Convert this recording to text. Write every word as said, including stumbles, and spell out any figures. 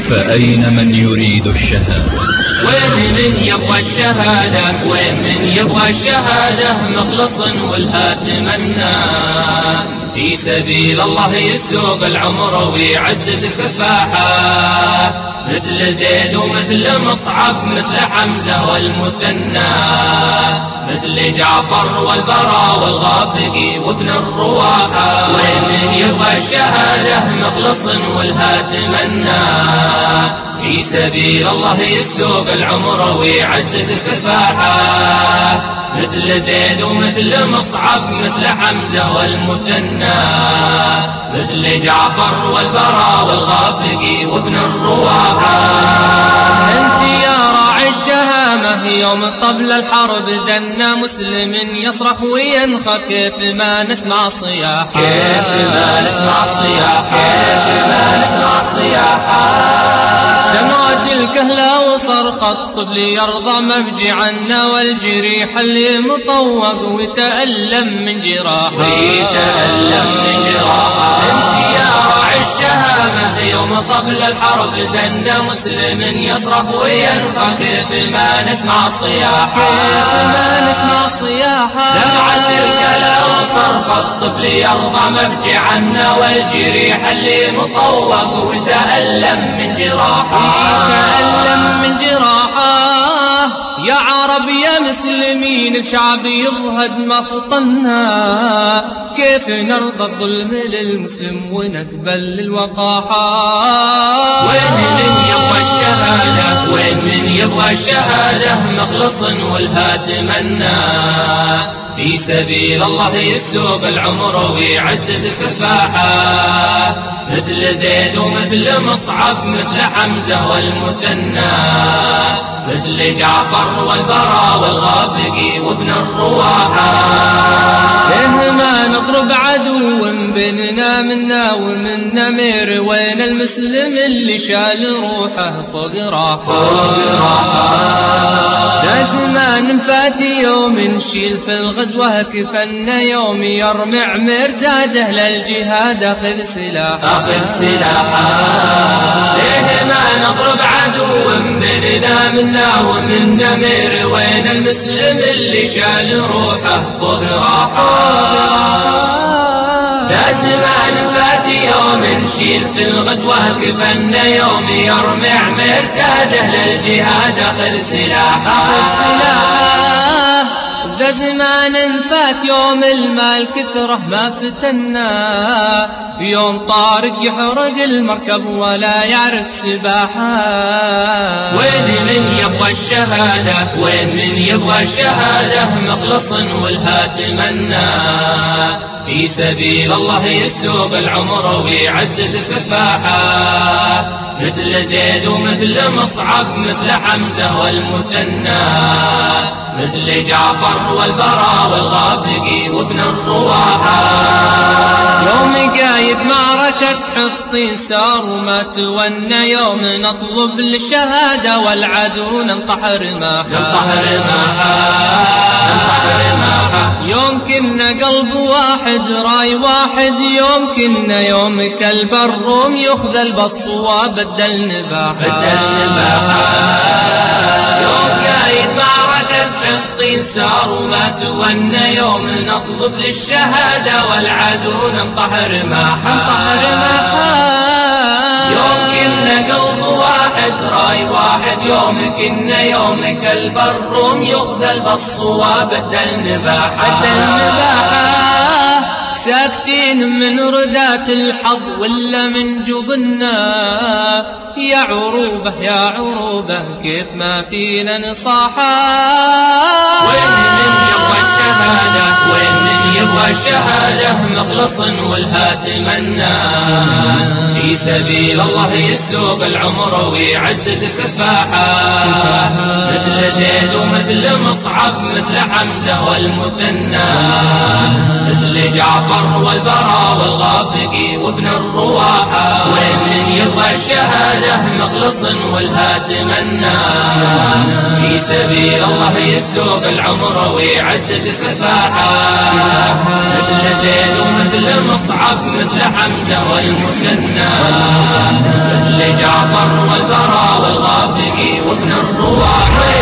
فأين من يريد الشهادة؟ وين من يبغى الشهادة؟ وين من يبغى الشهادة؟ مخلص والها تمنى في سبيل الله يسوق العمر ويعزز كفاحه، مثل زيد ومثل مصعب مثل حمزة والمثنى، مثل جعفر والبراء والغافقي وابن الرواحة. وين من يبغى الشهادة؟ مخلص والها تمنى في سبيل الله يسوق العمر ويعزز كفاحه، مثل زيد ومثل مصعب مثل حمزة والمثنى، مثل جعفر والبراء والغافقي وابن الرواحة. انت يا راعي الشهامة يوم قبل الحرب دنا مسلم يصرخ وينخى، كيف ما نسمع صياحه؟ كيف ما نسمع صياحه؟ كيف ما نسمع صياحه؟ دمعت الكهلة وصرخ الطفل يرضى مفجعا، والجريح اللي مطوق ويتألم من جراحه، ويتألم من جراحه. انت يا راعي الشهامة يوم قبل الحرب دنا مسلم يصرخ وينخى، كيف ما نسمع صياحه؟ كيف ما نسمع صياحه؟ دمعت الكهلة وصرخ الطفل يرضع مفجعا، والجريح اللي مطوق ويتألم من جراحه، يتألم من جراحه. يا عرب يا مسلمين الشعب يضهد ما فطنا، كيف نرضى الظلم للمسلم ونقبل الوقاحة؟ وين من يبغى الشهادة؟ وين من يبغى الشهادة؟ مخلص والها تمنى في سبيل الله يسوق العمر ويعزز كفاحه، مثل زيد ومثل مصعب مثل حمزة والمثنى، مثل جعفر والبراء والغافقي وابن الرواحة. ليه ما نضرب عدو بيننا منا ومن نمير؟ وين المسلم اللي شال روحه فوق راحه؟ فوق راحه. لا زمان فاتي يوم نشيل في الغزوة كفنا، يوم يرمي عمير زاده للجهاد اخذ سلاحه، اخذ سلاحه. ليه ما نضرب عدو بيننا منا ومن نمير؟ وين المسلم اللي شال روحه فوق راحه؟ لا زمان فاتي يوم نشيل في الغزوة كفنا، يوم يرمي عمير زاده للجهاد اخذ سلاحه، اخذ سلاحه. ذا زمان فات يوم المال كثره ما فتنا، يوم طارق يحرق المركب ولا يعرف سباحه. وين من يبغى الشهادة؟ وين من يبغى الشهادة؟ مخلص والها تمنى في سبيل الله يسوق العمر ويعزز كفاحه، مثل زيد ومثل مصعب مثل حمزة والمثنى، مثل جعفر والبراء والغافقي وابن الرواحة. يوم قايد معركة حطين سار وما تونى، يوم نطلب للشهادة والعدو ننطح رماحه، ننطح رماحه، ننطح رماحه. يوم كنا قلب واحد راي واحد، يوم كنا يوم كلب الروم يخذل بالصواب بدل نباحه، بدل نباحه. يوم قايد معركة حطين سار وما تونى، يوم نطلب للشهادة والعدو ننطح رماحه، ننطح رماحه. يوم كنا قلب واحد راي واحد، يوم كنا يوم كلب الروم يخذل بالصواب بدل نباحه، بدل نباحه. ساكتين من ردات الحظ ولا من جبنا، يا عروبة يا عروبة كيف ما فينا نصاحة. وين من يبغى الشهادة؟ وين من يبغى الشهادة؟ مخلص والها تمنى في سبيل الله يسوق العمر ويعزز كفاحه، مثل زيد ومثل مصعب مثل حمزة والمثنى، مثل جعفر والبراء والغافقي وابن الرواحة. وين من يبغى الشهادة؟ مخلص والها تمنى في سبيل الله يسوق العمر ويعزز كفاحه، مثل زيد ومثل مصعب مثل حمزة والمثنى، مثل جعفر جعفر والبراء والغافقي وابن الرواح.